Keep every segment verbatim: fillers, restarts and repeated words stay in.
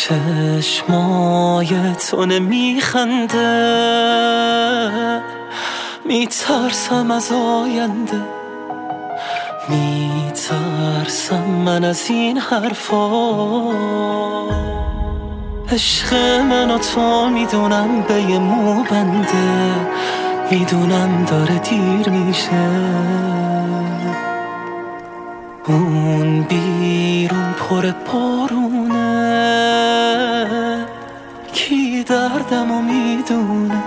چشمای تو نمیخنده، میترسم از آینده، میترسم من از این حرفا. عشق من و تو میدونم به یه مو بنده، میدونم داره دیر میشه. اون بیرون پر بارونه، کی دردمو میدونه.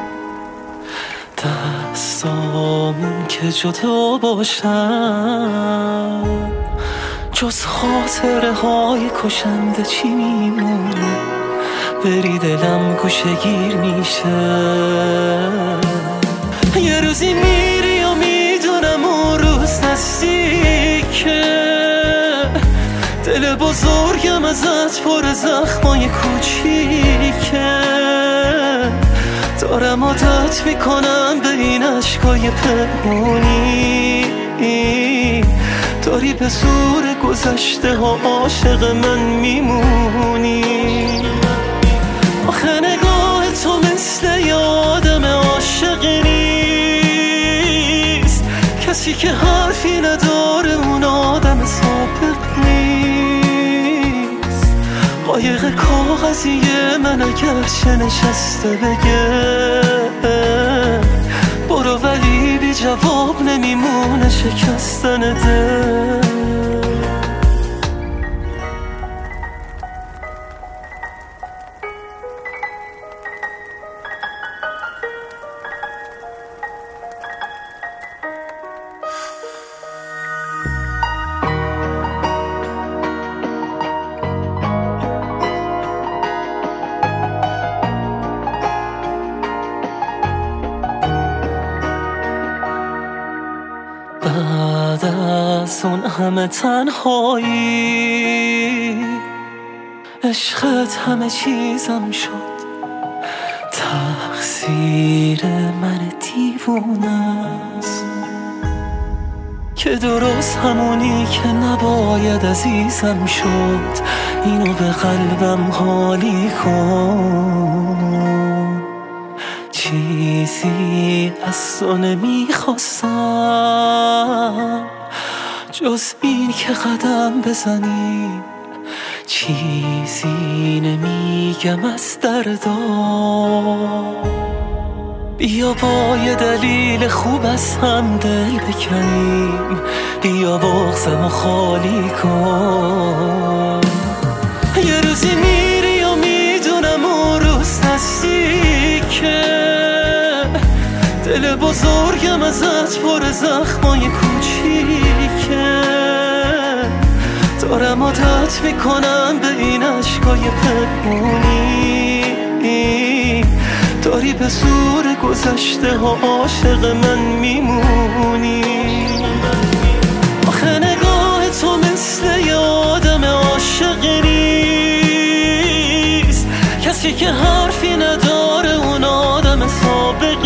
دستامون که جدا باشن، جز خاطره های کشنده چی میمونه؟ بری دلم گوشه گیر میشه. یه روزی میری و میدونم اون روز نزدیکه، دل بزرگم ازت پر زخمای کوچیکه. دارم عادت میکنم به این عشقای پنهونی، داری به زور گذشته ها عاشق من میمونی. آخه نگاه تو مثل یه آدم عاشق نیست، کسی که حرفی نداره اون آدم سابق نیست. قایق کاغذیه من اگرچه نشسته بگه برو، ولی بی جواب نمیمونه شکستن دل. بعد از اون همه تنهایی، عشقت همه چیزم شد. تقصیر من دیوونه است که درست همونی که نباید عزیزم شد. اینو به قلبم حالی کن، چیزی از تو نمیخواستم جز این که قدم بزنی. چیزی نمیگم از دردا، بیا با یه دلیل خوب از هم دل بکنیم. بیا بغضمو خالی کن. یه روزی میری و میدونم اون روز نزدیکه، دل بزرگم ازت پر زخمای کوچیکه. دارم عادت میکنم به این عشقای پنهونی، داری به زور گذشته ها عاشق من میمونی. آخه نگاه تو مثل یه آدم عاشق نیست، کسی که حرفی نداره اون آدم سابق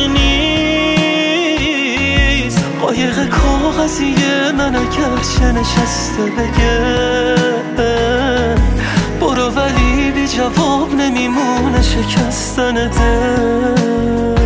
نیست. قایق کاغذیه من اگرچه نشسته بگه برو، ولی بی جواب نمیمونه شکستن دل.